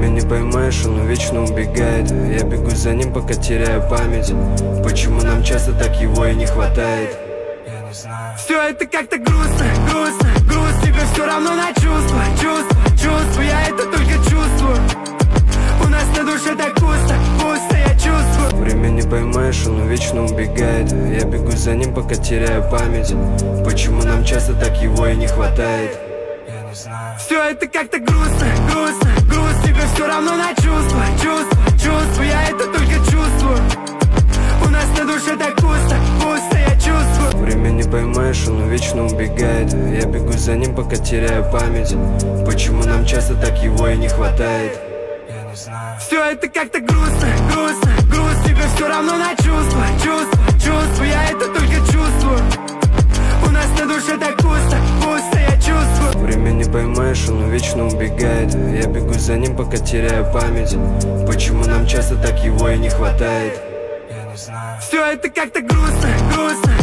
Время не поймаешь, оно вечно убегает. Я бегу за ним, пока теряю память. Почему нам часто так его и не хватает? Я не знаю. Все это как-то грустно, грустно, грустно. Тебе все равно на чувства, чувства, чувства. Я это только чувствую. У нас на душе так пусто, пусто, я чувствую. Время не поймаешь, оно вечно убегает. Я бегу за ним, пока теряю память. Почему нам часто так его и не хватает? Я не знаю. Все это как-то грустно, грустно, грустно. Тебе все равно на чувства, чувства, чувства. Я это только чувствую. У нас на душе так пусто, пусто, я чувствую. Время не поймаешь, оно вечно убегает. Я бегу за ним, пока теряю память. Почему нам часто так его и не хватает? Я не знаю. Все это как-то грустно, грустно, грустно. Тебе все равно на чувства, чувства, чувства. Я это только чувствую. У нас на душе так пусто, пусто, я чувствую. Время не поймаешь, оно вечно убегает. Я бегу за ним, пока теряю память. Почему нам часто так его и не хватает? Я не знаю. Все это как-то грустно, грустно,